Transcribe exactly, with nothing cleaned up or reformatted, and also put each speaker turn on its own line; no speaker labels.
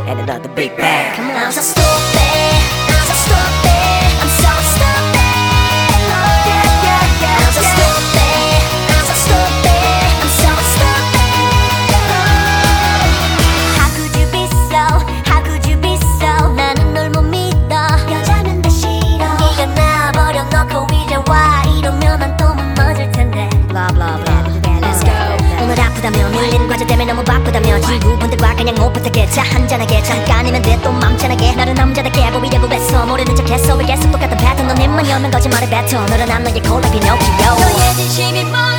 and another big bang.
Come on. I'm so stupid, I'm so stupid, I'm so stupid. Oh, yeah, yeah, yeah. I'm so stupid, I'm so stupid, I'm so stupid. Oh. How could you be so, how could you be so? 나는 널 못 믿어. 여자는 다 싫어. 네가 나 버려놓고 이제 와. 이러면 난 또 못 맞을 텐데. Blah blah blah. Let's go. 오늘 아프다며 밀린 과제 때문에 너무 바쁘다며 친구분들과 그냥 못 부탁해 차 한잔하게 잠깐이면 돼 또 맘찬하게 너를 남자답게 보이려고 했어 모르는 척했어 왜 계속 똑같은 패턴 넌 입만 열면 거짓말에 뱉어 너를 난 너의 콜라 피노키오 너의 진심이 뭐야